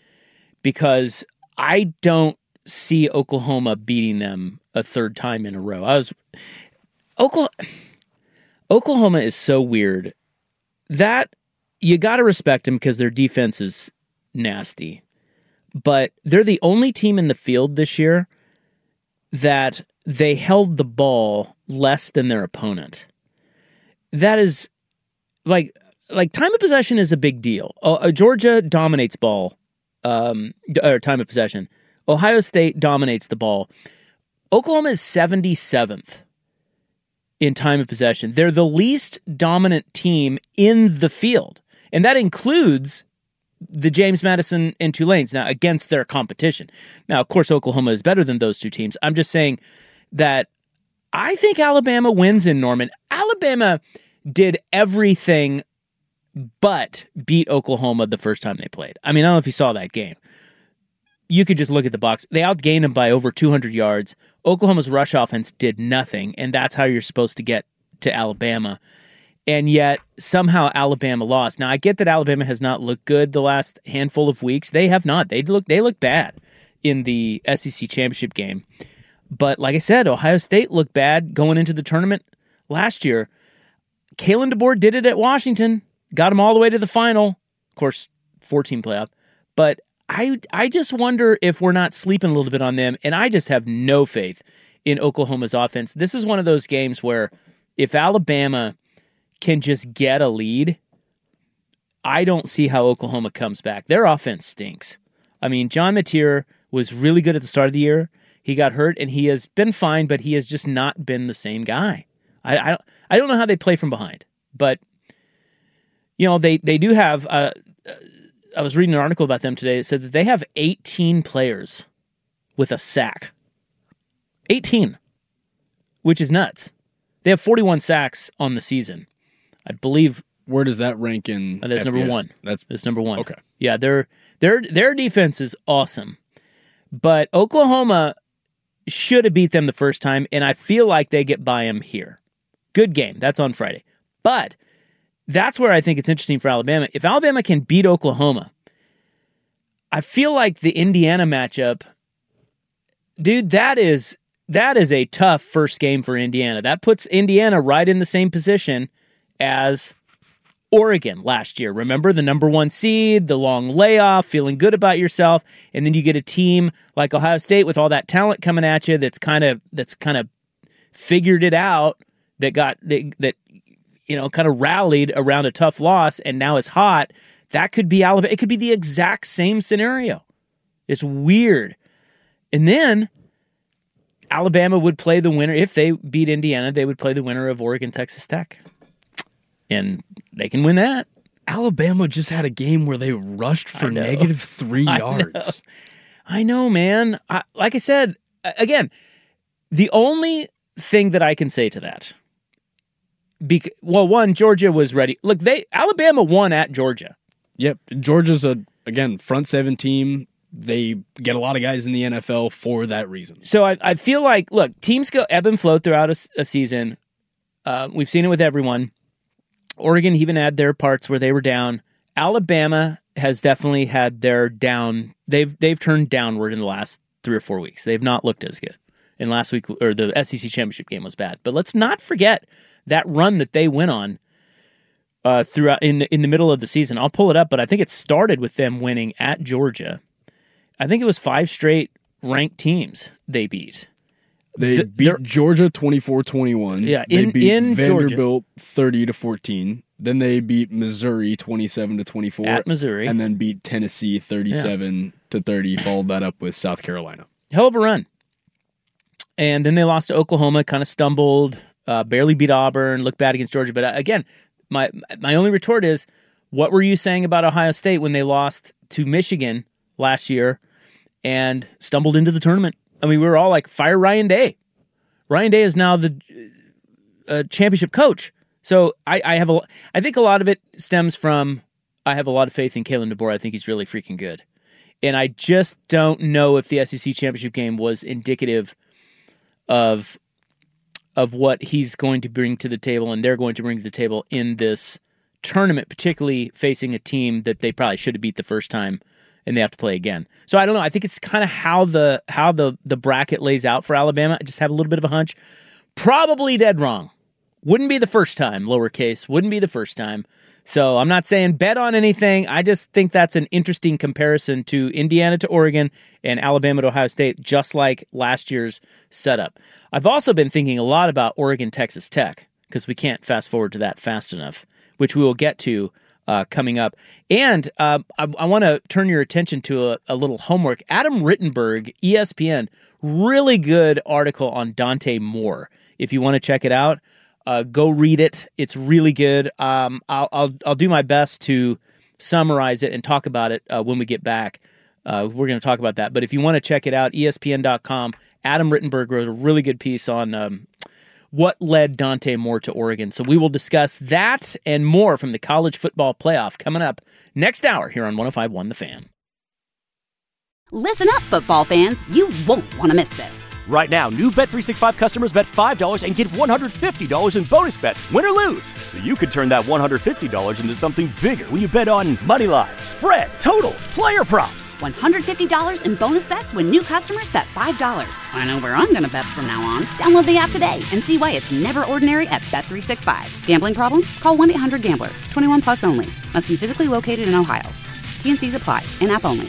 because I don't see Oklahoma beating them a third time in a row. I was Oklahoma, Oklahoma is so weird that you got to respect them because their defense is nasty. But they're the only team in the field this year that they held the ball less than their opponent. That is like like time of possession is a big deal. Uh, Georgia dominates ball, um, or time of possession. Ohio State dominates the ball. Oklahoma is seventy-seventh in time of possession. They're the least dominant team in the field, and that includes the James Madison and Tulane's now against their competition. Now, of course, Oklahoma is better than those two teams. I'm just saying that I think Alabama wins in Norman. Alabama did everything but beat Oklahoma the first time they played. I mean, I don't know if you saw that game. You could just look at the box. They outgained them by over two hundred yards. Oklahoma's rush offense did nothing, and that's how you're supposed to get to Alabama. And yet, somehow Alabama lost. Now, I get that Alabama has not looked good the last handful of weeks. They have not. They look they look bad in the S E C championship game. But like I said, Ohio State looked bad going into the tournament last year. Kalen DeBoer did it at Washington. Got them all the way to the final. Of course, four-team playoff. But I I just wonder if we're not sleeping a little bit on them, and I just have no faith in Oklahoma's offense. This is one of those games where if Alabama can just get a lead, I don't see how Oklahoma comes back. Their offense stinks. I mean, John Mateer was really good at the start of the year. He got hurt, and he has been fine, but he has just not been the same guy. I I don't, I don't know how they play from behind, but you know they they do have. Uh, I was reading an article about them today. It said that they have eighteen players with a sack. eighteen, which is nuts. They have forty-one sacks on the season. I believe. Where does that rank in? Uh, that's F B S? number one. That's that's number one. Okay. Yeah, their their their defense is awesome, but Oklahoma should have beat them the first time, and I feel like they get by them here. Good game. That's on Friday, but that's where I think it's interesting for Alabama. If Alabama can beat Oklahoma, I feel like the Indiana matchup, dude. That is that is a tough first game for Indiana. That puts Indiana right in the same position as Oregon last year. Remember the number one seed, the long layoff, feeling good about yourself, and then you get a team like Ohio State with all that talent coming at you that's kind of that's kind of figured it out, that got that, that you know kind of rallied around a tough loss and now is hot. That could be Alabama. It could be the exact same scenario. It's weird. And then Alabama would play the winner if they beat Indiana. They would play the winner of Oregon, Texas Tech. And they can win that. Alabama just had a game where they rushed for negative three yards. I know, I know man. I, like I said, again, the only thing that I can say to that, bec- well, one, Georgia was ready. Look, they Alabama won at Georgia. Yep. Georgia's, a again, front seven team. They get a lot of guys in the N F L for that reason. So I, I feel like, look, teams go ebb and flow throughout a, a season. Uh, we've seen it with everyone. Oregon even had their parts where they were down. Alabama has definitely had their down. They've they've turned downward in the last three or four weeks. They've not looked as good. And last week, or the S E C championship game was bad. But let's not forget that run that they went on uh, throughout in the in the middle of the season. I'll pull it up, but I think it started with them winning at Georgia. I think it was five straight ranked teams they beat. They the, beat Georgia twenty-four twenty-one. Yeah, they in, beat in Vanderbilt thirty to fourteen. Then they beat Missouri twenty-seven to twenty-four at Missouri, and then beat Tennessee thirty-seven yeah. to thirty. Followed that up with South Carolina. Hell of a run. And then they lost to Oklahoma, kind of stumbled, uh, barely beat Auburn, looked bad against Georgia. But uh, again, my my only retort is, what were you saying about Ohio State when they lost to Michigan last year and stumbled into the tournament? I mean, we were all like, fire Ryan Day. Ryan Day is now the uh, championship coach. So I, I have a, I think a lot of it stems from, I have a lot of faith in Kalen DeBoer. I think he's really freaking good. And I just don't know if the S E C championship game was indicative of of what he's going to bring to the table and they're going to bring to the table in this tournament, particularly facing a team that they probably should have beat the first time and they have to play again. So I don't know. I think it's kind of how the how the, the bracket lays out for Alabama. I just have a little bit of a hunch. Probably dead wrong. Wouldn't be the first time, lowercase. Wouldn't be the first time. So I'm not saying bet on anything. I just think that's an interesting comparison to Indiana to Oregon and Alabama to Ohio State, just like last year's setup. I've also been thinking a lot about Oregon, Texas Tech, because we can't fast forward to that fast enough, which we will get to uh, coming up. And uh, I, I want to turn your attention to a, a little homework. Adam Rittenberg, E S P N, really good article on Dante Moore. If you want to check it out, Uh, go read it. It's really good. Um, I'll, I'll I'll do my best to summarize it and talk about it uh, when we get back. Uh, we're going to talk about that. But if you want to check it out, E S P N dot com. Adam Rittenberg wrote a really good piece on um, what led Dante Moore to Oregon. So we will discuss that and more from the college football playoff coming up next hour here on one oh five point one The Fan. Listen up, football fans. You won't want to miss this. Right now, new Bet three sixty-five customers bet five dollars and get one hundred fifty dollars in bonus bets, win or lose. So you could turn that one hundred fifty dollars into something bigger when you bet on money line, spread, totals, player props. one hundred fifty dollars in bonus bets when new customers bet five dollars. I know where I'm going to bet from now on. Download the app today and see why it's never ordinary at Bet three sixty-five. Gambling problem? Call one eight hundred gambler. twenty-one plus only. Must be physically located in Ohio. T and C's apply. In-app only.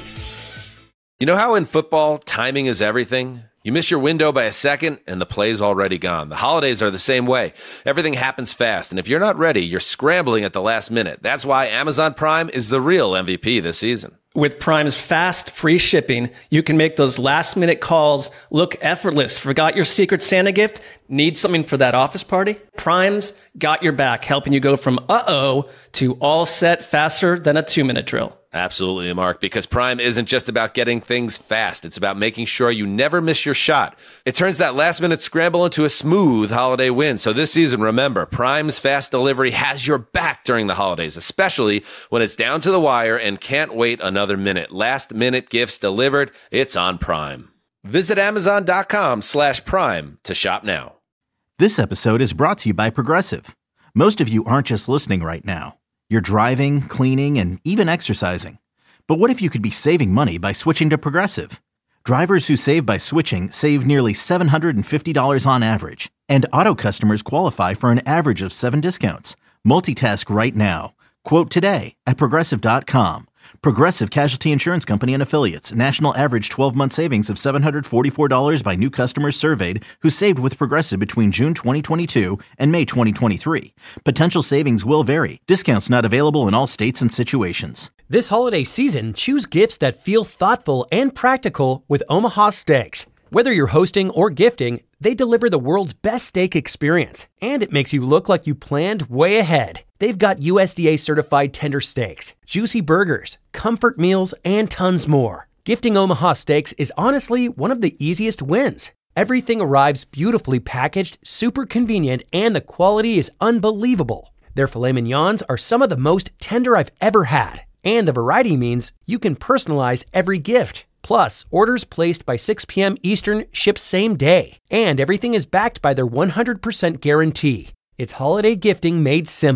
You know how in football, timing is everything? You miss your window by a second, and the play's already gone. The holidays are the same way. Everything happens fast, and if you're not ready, you're scrambling at the last minute. That's why Amazon Prime is the real M V P this season. With Prime's fast, free shipping, you can make those last-minute calls look effortless. Forgot your Secret Santa gift? Need something for that office party? Prime's got your back, helping you go from uh-oh to all set faster than a two-minute drill. Absolutely, Mark, because Prime isn't just about getting things fast. It's about making sure you never miss your shot. It turns that last-minute scramble into a smooth holiday win. So this season, remember, Prime's fast delivery has your back during the holidays, especially when it's down to the wire and can't wait another minute. Last-minute gifts delivered, it's on Prime. Visit Amazon.com slash Prime to shop now. This episode is brought to you by Progressive. Most of you aren't just listening right now. You're driving, cleaning, and even exercising. But what if you could be saving money by switching to Progressive? Drivers who save by switching save nearly seven hundred fifty dollars on average. And auto customers qualify for an average of seven discounts. Multitask right now. Quote today at Progressive dot com. Progressive Casualty Insurance Company and Affiliates. National average twelve-month savings of seven hundred forty-four dollars by new customers surveyed who saved with Progressive between June twenty twenty-two and May twenty twenty-three. Potential savings will vary. Discounts not available in all states and situations. This holiday season, choose gifts that feel thoughtful and practical with Omaha Steaks. Whether you're hosting or gifting, they deliver the world's best steak experience, and it makes you look like you planned way ahead. They've got U S D A-certified tender steaks, juicy burgers, comfort meals, and tons more. Gifting Omaha Steaks is honestly one of the easiest wins. Everything arrives beautifully packaged, super convenient, and the quality is unbelievable. Their filet mignons are some of the most tender I've ever had, and the variety means you can personalize every gift. Plus, orders placed by six p.m. Eastern ship same day, and everything is backed by their one hundred percent guarantee. It's holiday gifting made simple.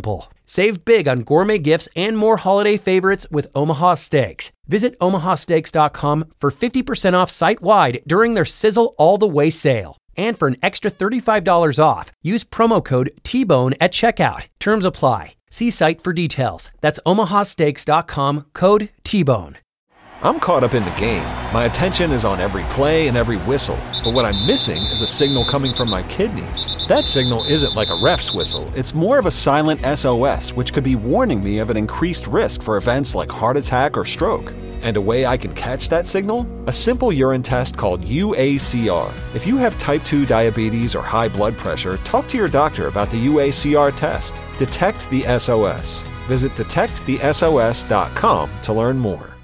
Save big on gourmet gifts and more holiday favorites with Omaha Steaks. Visit omaha steaks dot com for fifty percent off site-wide during their Sizzle All the Way sale. And for an extra thirty-five dollars off, use promo code T-Bone at checkout. Terms apply. See site for details. That's omaha steaks dot com, code T-Bone. I'm caught up in the game. My attention is on every play and every whistle. But what I'm missing is a signal coming from my kidneys. That signal isn't like a ref's whistle. It's more of a silent S O S, which could be warning me of an increased risk for events like heart attack or stroke. And a way I can catch that signal? A simple urine test called U A C R. If you have type two diabetes or high blood pressure, talk to your doctor about the U A C R test. Detect the S O S. Visit detect the S O S dot com to learn more.